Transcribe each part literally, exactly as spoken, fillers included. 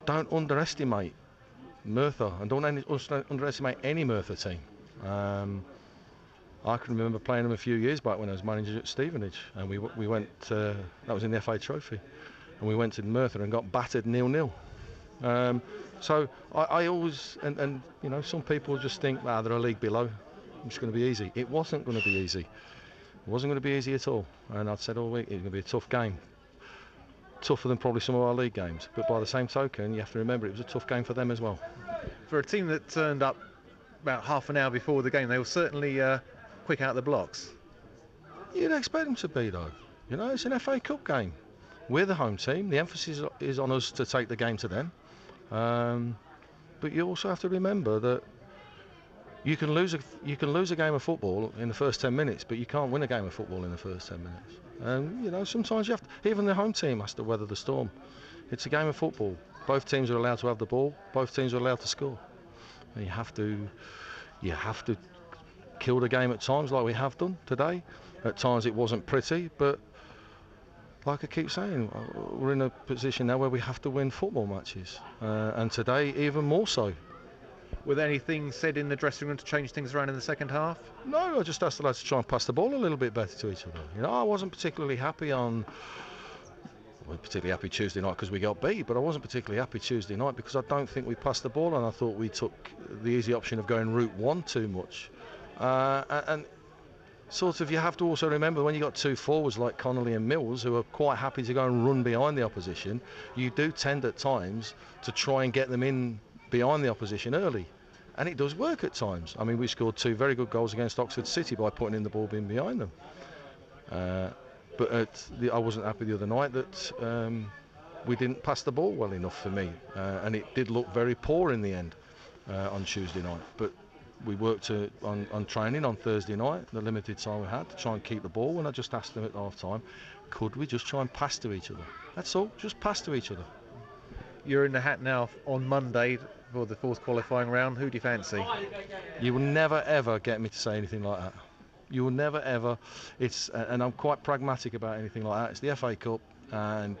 Don't underestimate Merthyr, and don't un- underestimate any Merthyr team. Um, I can remember playing them a few years back when I was manager at Stevenage, and we we went. Uh, that was in the F A Trophy, and we went to Merthyr and got battered nil nil. Um, so I, I always and, and you know some people just think, ah, they're a league below. It's going to be easy. It wasn't going to be easy. It wasn't going to be easy at all. And I'd said all week it was going to be a tough game, tougher than probably some of our league games. But by the same token, you have to remember it was a tough game for them as well. For a team that turned up about half an hour before the game, they were certainly uh, quick out the blocks. You'd expect them to be though. You know, it's an F A Cup game. We're the home team. The emphasis is on us to take the game to them. Um, but you also have to remember that you can lose a you can lose a game of football in the first ten minutes, but you can't win a game of football in the first ten minutes. And you know, sometimes you have to, even the home team has to weather the storm. It's a game of football. Both teams are allowed to have the ball. Both teams are allowed to score. And you have to you have to kill the game at times, like we have done today. At times it wasn't pretty, but like I keep saying, we're in a position now where we have to win football matches, uh, and today even more so. Was there anything said in the dressing room to change things around in the second half? No, I just asked the lads to try and pass the ball a little bit better to each other. You know, I wasn't particularly happy on. I wasn't particularly happy Tuesday night because we got beat, but I wasn't particularly happy Tuesday night because I don't think we passed the ball, and I thought we took the easy option of going route one too much. Uh, and, and sort of, you have to also remember when you got two forwards like Connolly and Mills who are quite happy to go and run behind the opposition, you do tend at times to try and get them in behind the opposition early, and it does work at times. I mean, we scored two very good goals against Oxford City by putting in the ball in behind them. Uh, but at the, I wasn't happy the other night that um, we didn't pass the ball well enough for me, uh, and it did look very poor in the end uh, on Tuesday night. But we worked to, on, on training on Thursday night, the limited time we had, to try and keep the ball, and I just asked them at half time, could we just try and pass to each other? That's all, just pass to each other. You're in the hat now on Monday for the fourth qualifying round. Who do you fancy? You will never ever get me to say anything like that. You will never ever. It's uh, and I'm quite pragmatic about anything like that. It's the F A Cup, and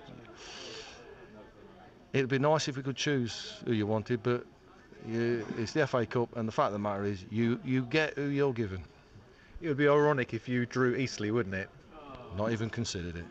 it'd be nice if we could choose who you wanted, but you, it's the F A Cup, and the fact of the matter is, you you get who you're given. It would be ironic if you drew Eastleigh, wouldn't it? Not even considered it.